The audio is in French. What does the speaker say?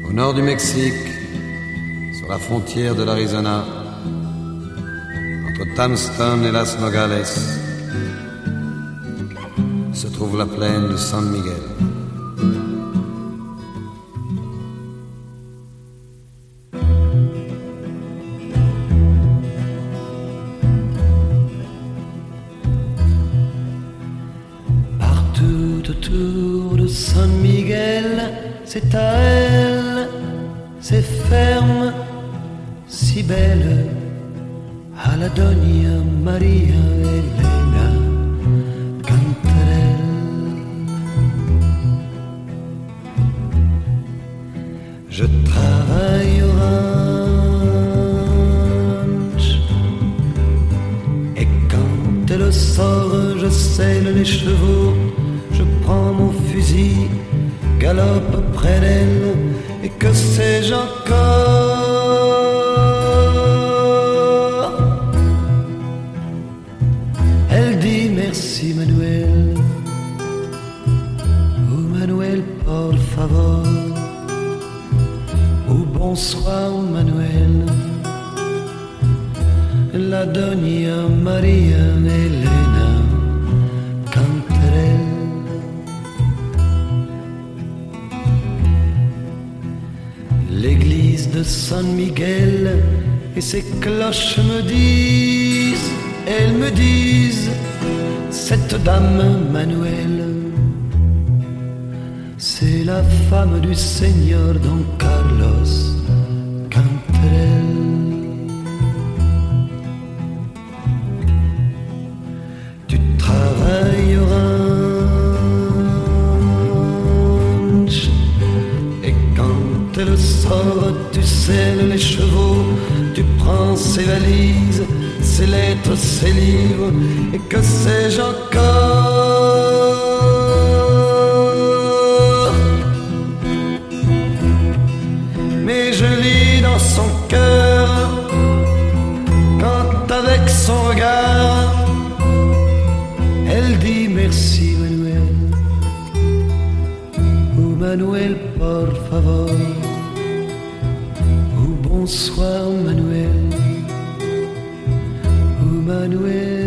Au nord du Mexique, sur la frontière de l'Arizona, entre Tungsten et Las Nogales, se trouve la plaine de San Miguel. Partout autour de San Miguel, c'est à elle, c'est ferme, si belle, à la Doña Maria Elena Cantarell. Je travaille au ranch et quand elle sort, je selle les chevaux, je prends mon fusil, galope près d'elle, et que sais-je encore? Elle dit merci Manuel, ou Manuel por favor, ou bonsoir Manuel, la Doña Maria Elena Cantarell. L'église de San Miguel et ses cloches me disent, elles me disent, cette dame Manuel, c'est la femme du Seigneur Don Carlos Cantarell. Tu travailles au ranch et quand elle sort, tu selles les chevaux, tu prends ses valises, ses lettres, ses livres, et que sais-je encore? Mais je lis dans son cœur, quand avec son regard, elle dit merci Manuel, ou Manuel por favor, ou bonsoir Manuel, ou Manuel.